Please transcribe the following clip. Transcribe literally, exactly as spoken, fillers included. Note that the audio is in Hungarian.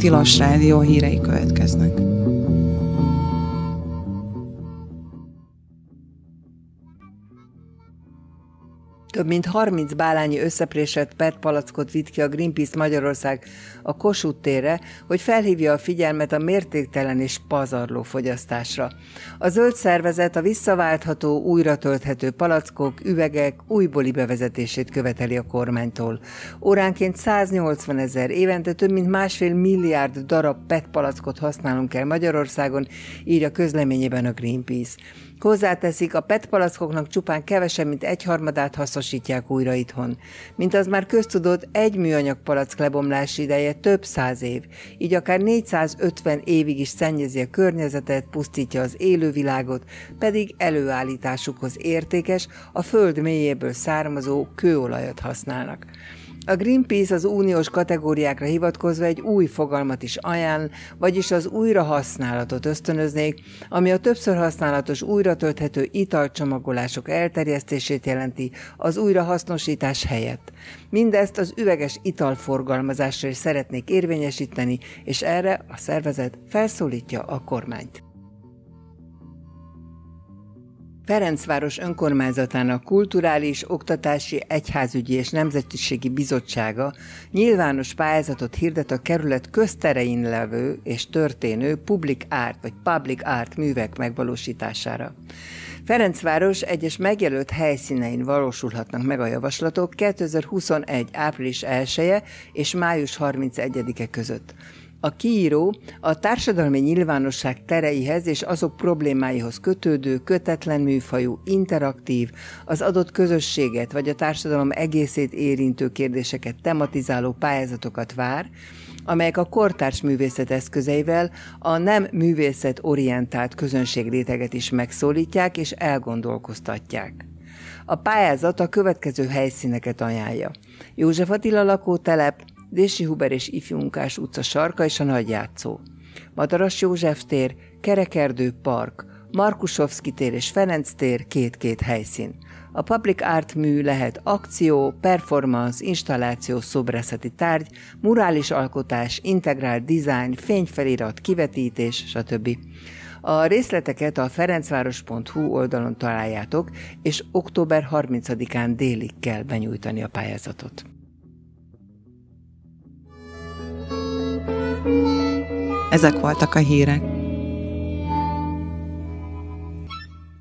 Tilos Rádió hírei következnek. Több mint harminc bálányi összeprésett pé é té palackot vitt ki a Greenpeace Magyarország a Kossuth térre, hogy felhívja a figyelmet a mértéktelen és pazarló fogyasztásra. A zöld szervezet a visszaváltható, újra tölthető palackok, üvegek újbóli bevezetését követeli a kormánytól. Óránként száznyolcvanezer, évente több mint másfél milliárd darab pé é té palackot használunk el Magyarországon, írja közleményében a Greenpeace. Hozzáteszik, a pé é té palackoknak csupán kevesebb, mint egyharmadát hasznosítják újra itthon. Mint az már köztudott, egy műanyag palack lebomlási ideje több száz év, így akár négyszázötven évig is szennyezi a környezetet, pusztítja az élővilágot, pedig előállításukhoz értékes, a föld mélyéből származó kőolajat használnak. A Greenpeace az uniós kategóriákra hivatkozva egy új fogalmat is ajánl, vagyis az újrahasználatot ösztönöznék, ami a többször használatos újratölthető italcsomagolások elterjesztését jelenti az újrahasznosítás helyett. Mindezt az üveges italforgalmazásra is szeretnék érvényesíteni, és erre a szervezet felszólítja a kormányt. Ferencváros önkormányzatának Kulturális, Oktatási, Egyházügyi és Nemzetiségi Bizottsága nyilvános pályázatot hirdet a kerület közterein levő és történő public art vagy public art művek megvalósítására. Ferencváros egyes megjelölt helyszínein valósulhatnak meg a javaslatok kétezer-huszonegy. április elseje és május harmincegyedike között. A kiíró a társadalmi nyilvánosság tereihez és azok problémáihoz kötődő, kötetlen műfajú, interaktív, az adott közösséget vagy a társadalom egészét érintő kérdéseket tematizáló pályázatokat vár, amelyek a kortárs művészet eszközeivel a nem művészet-orientált közönségréteget is megszólítják és elgondolkoztatják. A pályázat a következő helyszíneket ajánlja: József Attila lakótelep, Dési Huber és Ifjú Munkás utca sarka és a Nagyjátszó, Madaras József tér, Kerekerdő park, Markusovszky tér és Ferenc tér, két-két helyszín. A public art mű lehet akció, performance, installáció, szobrászati tárgy, murális alkotás, integrált dizájn, fényfelirat, kivetítés, stb. A részleteket a ferencváros pont hu oldalon találjátok, és október harmincadikán délig kell benyújtani a pályázatot. Ezek voltak a hírek.